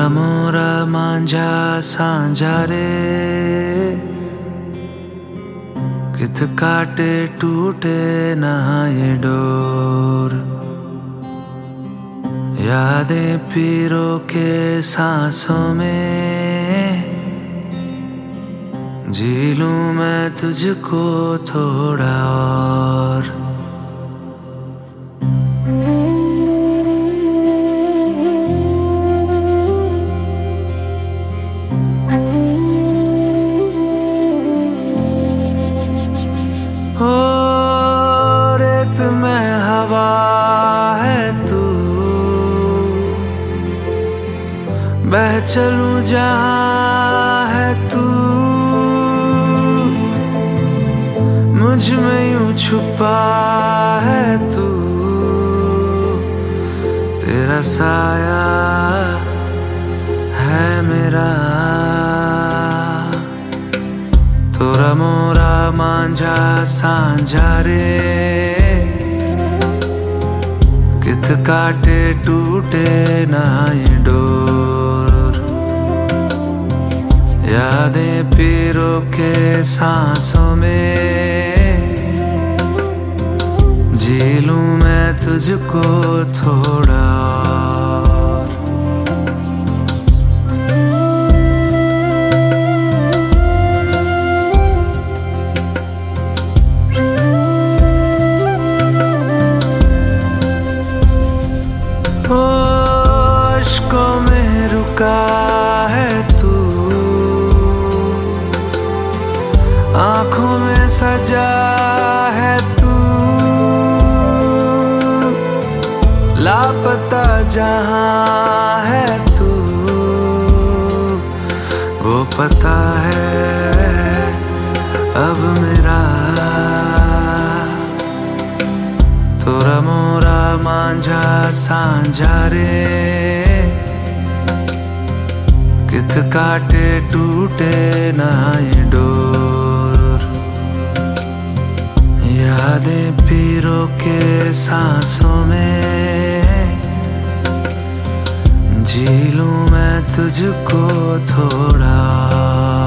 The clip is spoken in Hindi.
तोरा मोरा मांझा सांझा रे, कित काटे टूटे ना ये डोर। यादें पीरो के सांसों में, जी लूं मैं तुझको थोड़ा और। हो रेत में हवा है तू, बह चलूं जहां है तू। मुझ में यूं छुपा है तू, तेरा साया है मेरा। तोरा मोरा मांझा सांझा रे, कित काटे टूटे ना ये डोर। यादें पीरो के सांसों में, जी लूं मैं तुझको थोड़ा और। अश्कों में रुका है तू, आंखों में सजा है तू। लापता जहां है तू, वो पता है अब मेरा। तोरा मोरा मांझा सांझा रे, कित काटे टूटे ना ये डोर। यादें पीरो के सांसों में, जी लूं मैं तुझको थोड़ा।